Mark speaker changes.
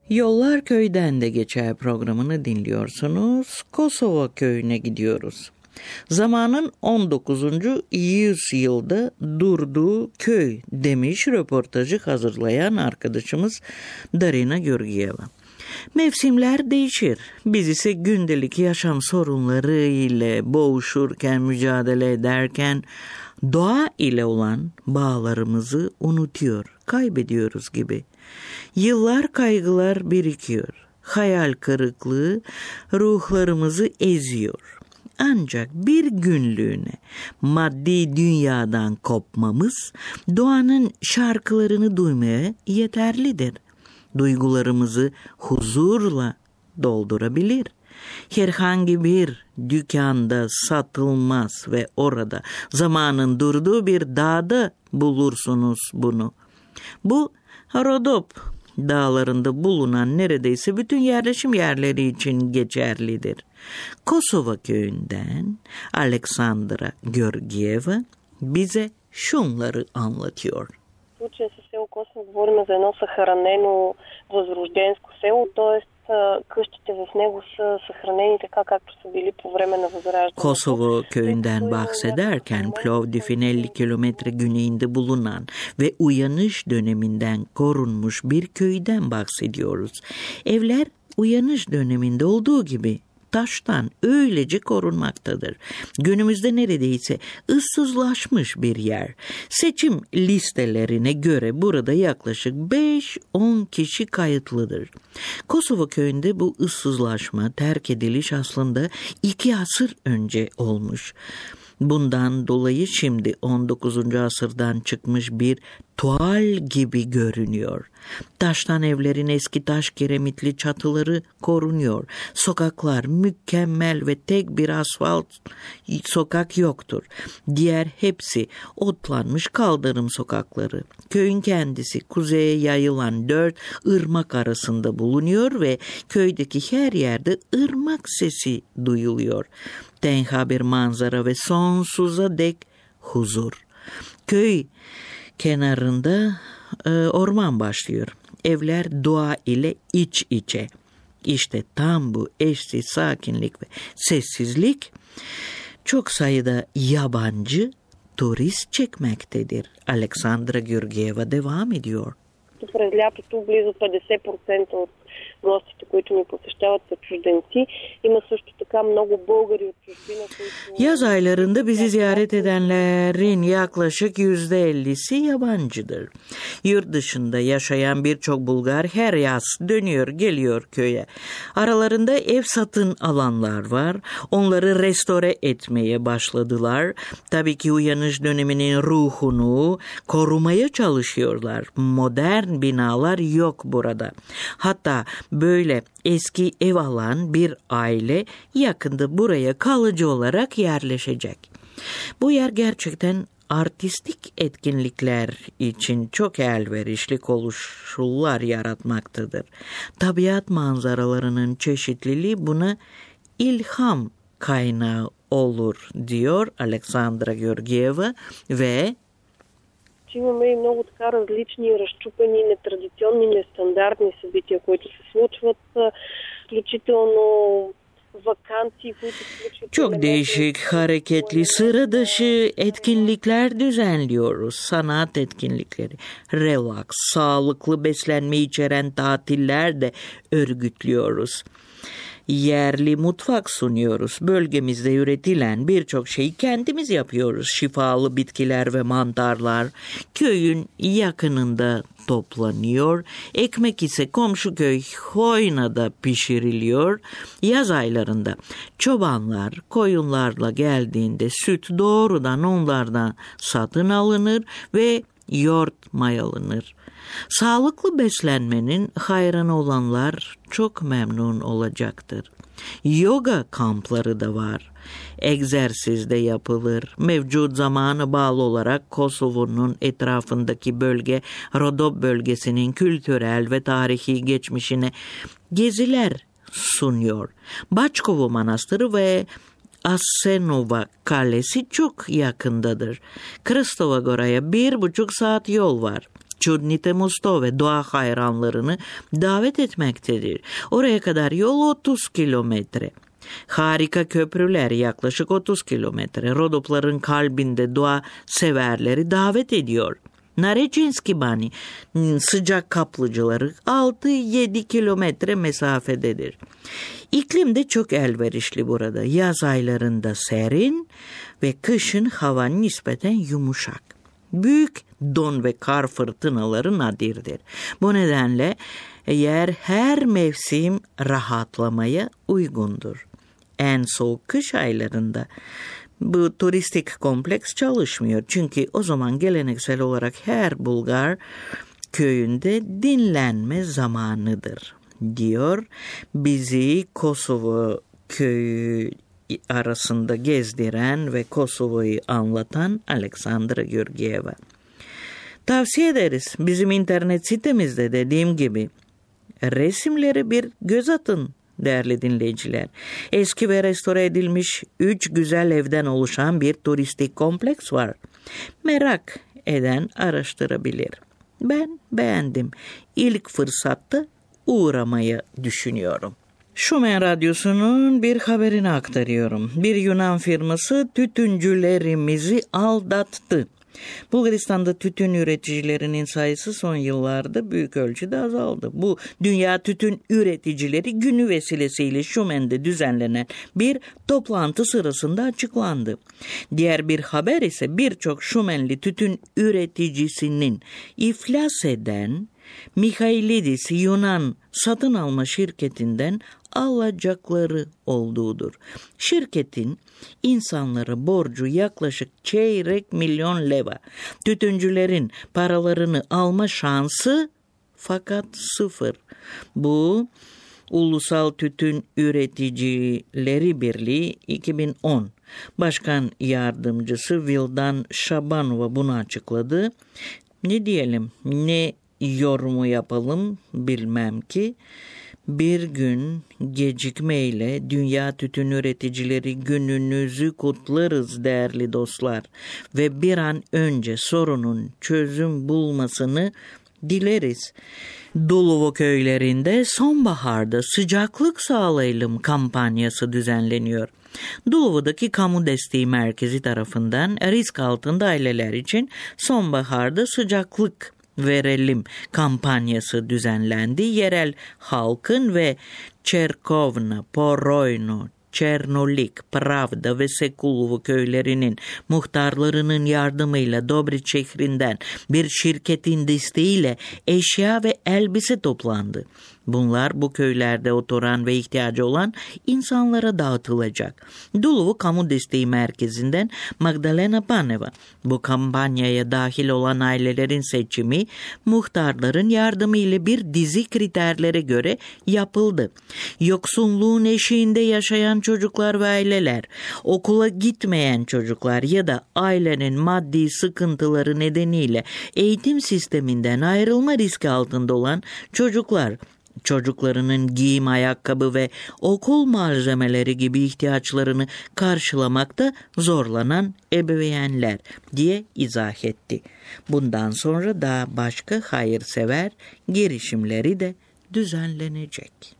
Speaker 1: Yollar Köy'den de geçer programını dinliyorsunuz. Kosova Köyü'ne gidiyoruz. Zamanın 19. yüzyılda durduğu köy demiş röportajı hazırlayan arkadaşımız Darina Georgieva. Mevsimler değişir. Biz ise gündelik yaşam sorunları ile boğuşurken, mücadele ederken doğa ile olan bağlarımızı unutuyor, kaybediyoruz gibi. Yıllar kaygılar birikiyor. Hayal kırıklığı ruhlarımızı eziyor. Ancak bir günlüğüne maddi dünyadan kopmamız doğanın şarkılarını duymaya yeterlidir. Duygularımızı huzurla doldurabilir. Herhangi bir dükkanda satılmaz ve orada zamanın durduğu bir dağda bulursunuz bunu. Bu Rodop dağlarında bulunan neredeyse bütün yerleşim yerleri için geçerlidir. Kosova köyünden Aleksandra Georgieva bize şunları anlatıyor.
Speaker 2: В случая с село Косово говорим за едно съхранено възрожденско село, т.е. къщите в него са съхранени така, както са били по време на възраждането.
Speaker 1: Kosovo köyünden bahsederken Plovdiv'in 50 kilometre güneyinde bulunan ve uyanış döneminden korunmuş bir köyden bahsediyoruz. Evler uyanış döneminde olduğu gibi taştan öylece korunmaktadır. Günümüzde neredeyse ıssızlaşmış bir yer. Seçim listelerine göre burada yaklaşık 5-10 kişi kayıtlıdır. Kosova köyünde bu ıssızlaşma, terk ediliş aslında 2 asır önce olmuş. Bundan dolayı şimdi 19. asırdan çıkmış bir tuval gibi görünüyor. Taştan evlerin eski taş kiremitli çatıları korunuyor. Sokaklar mükemmel ve tek bir asfalt sokak yoktur. Diğer hepsi otlanmış kaldırım sokakları. Köyün kendisi kuzeye yayılan 4 ırmak arasında bulunuyor ve köydeki her yerde ırmak sesi duyuluyor. Tenha bir manzara ve sonsuza dek huzur. Köy kenarında orman başlıyor. Evler doğa ile iç içe. İşte tam bu eşsiz sakinlik ve sessizlik çok sayıda yabancı turist çekmektedir. Aleksandra Georgieva devam ediyor.
Speaker 2: През лятото близо 50% от гостите, които ни посещават, са чужденци. Има също така много българи от чужбина, които...
Speaker 1: Yaz aylarında bizi ziyaret edenlerin yaklaşık %50'si yabancıdır. Yurt dışında yaşayan birçok Bulgar her yaz dönüyor geliyor köye. Aralarında ev satın alanlar var. Onları restore etmeye başladılar. Tabii ki uyanış döneminin ruhunu korumaya çalışıyorlar. Modern binalar yok burada. Hatta böyle eski ev alan bir aile yakında buraya kalıcı olarak yerleşecek. Bu yer gerçekten artistik etkinlikler için çok elverişli koşullar yaratmaktadır. Tabiat manzaralarının çeşitliliği buna ilham kaynağı olur diyor Aleksandra Georgieva ve
Speaker 2: имаме и много така различни, разчупени, нетрадиционни, нестандартни събития, които се случват, включително vakansi,
Speaker 1: çok değişik, hareketli, sıra dışı etkinlikler düzenliyoruz. Sanat etkinlikleri, relax, sağlıklı beslenme içeren tatiller de örgütlüyoruz. Yerli mutfak sunuyoruz. Bölgemizde üretilen birçok şeyi kendimiz yapıyoruz. Şifalı bitkiler ve mantarlar köyün yakınında toplanıyor. Ekmek ise komşu köy Hoyna'da pişiriliyor. Yaz aylarında çobanlar koyunlarla geldiğinde süt doğrudan onlardan satın alınır ve yoğurt mayalanır. Sağlıklı beslenmenin hayrına olanlar çok memnun olacaktır. Yoga kampları da var. Egzersiz de yapılır. Mevcut zamana bağlı olarak Kosovo'nun etrafındaki bölge, Rodop bölgesinin kültürel ve tarihi geçmişine geziler sunuyor. Bačkovo Manastırı ve Asenova Kalesi çok yakındadır. Kristova Gora'ya 1,5 saat yol var. Çudnite Musto ve doğa hayranlarını davet etmektedir. Oraya kadar yol 30 kilometre. Harika köprüler yaklaşık 30 kilometre. Rodopların kalbinde doğa severleri davet ediyor. Narecinski Bani sıcak kaplıcaları 6-7 kilometre mesafededir. İklim de çok elverişli burada. Yaz aylarında serin ve kışın hava nispeten yumuşak. Büyük don ve kar fırtınaları nadirdir. Bu nedenle yer her mevsim rahatlamaya uygundur. En soğuk kış aylarında bu turistik kompleks çalışmıyor. Çünkü o zaman geleneksel olarak her Bulgar köyünde dinlenme zamanıdır, diyor bizi Kosova köyü arasında gezdiren ve Kosova'yı anlatan Aleksandra Georgieva. Tavsiye ederiz. Bizim internet sitemizde dediğim gibi resimlere bir göz atın değerli dinleyiciler. Eski ve restore edilmiş 3 güzel evden oluşan bir turistik kompleks var. Merak eden araştırabilir. Ben beğendim. İlk fırsatta uğramayı düşünüyorum. Şumen Radyosu'nun bir haberini aktarıyorum. Bir Yunan firması tütüncülerimizi aldattı. Bulgaristan'da tütün üreticilerinin sayısı son yıllarda büyük ölçüde azaldı. Bu Dünya Tütün Üreticileri Günü vesilesiyle Şumen'de düzenlenen bir toplantı sırasında açıklandı. Diğer bir haber ise birçok Şumenli tütün üreticisinin iflas eden Michailidis Yunan satın alma şirketinden alacakları olduğudur. Şirketin insanlara borcu yaklaşık çeyrek milyon leva. Tütüncülerin paralarını alma şansı fakat sıfır. Bu Ulusal Tütün Üreticileri Birliği 2010. Başkan Yardımcısı Vildan Şabanova bunu açıkladı. Ne diyelim, ne yorumu yapalım bilmem ki. Bir gün gecikmeyle Dünya Tütün Üreticileri Gününüzü kutlarız değerli dostlar ve bir an önce sorunun çözüm bulmasını dileriz. Duluvo köylerinde sonbaharda sıcaklık sağlayalım kampanyası düzenleniyor. Duluvo'daki kamu desteği merkezi tarafından risk altında aileler için sonbaharda sıcaklık verelim kampanyası düzenlendi. Yerel halkın ve Çerkovna, Poroyno, Çernolik, Pravda ve Sekulovo köylerinin muhtarlarının yardımıyla Dobrit şehrinden bir şirketin desteğiyle eşya ve elbise toplandı. Bunlar bu köylerde oturan ve ihtiyacı olan insanlara dağıtılacak. Duluvo Kamu Desteği Merkezi'nden Magdalena Paneva. Bu kampanyaya dahil olan ailelerin seçimi muhtarların yardımı ile bir dizi kriterlere göre yapıldı. Yoksulluğun eşiğinde yaşayan çocuklar ve aileler, okula gitmeyen çocuklar ya da ailenin maddi sıkıntıları nedeniyle eğitim sisteminden ayrılma riski altında olan çocuklar, çocuklarının giyim, ayakkabı ve okul malzemeleri gibi ihtiyaçlarını karşılamakta zorlanan ebeveynler diye izah etti. Bundan sonra daha başka hayırsever girişimleri de düzenlenecek.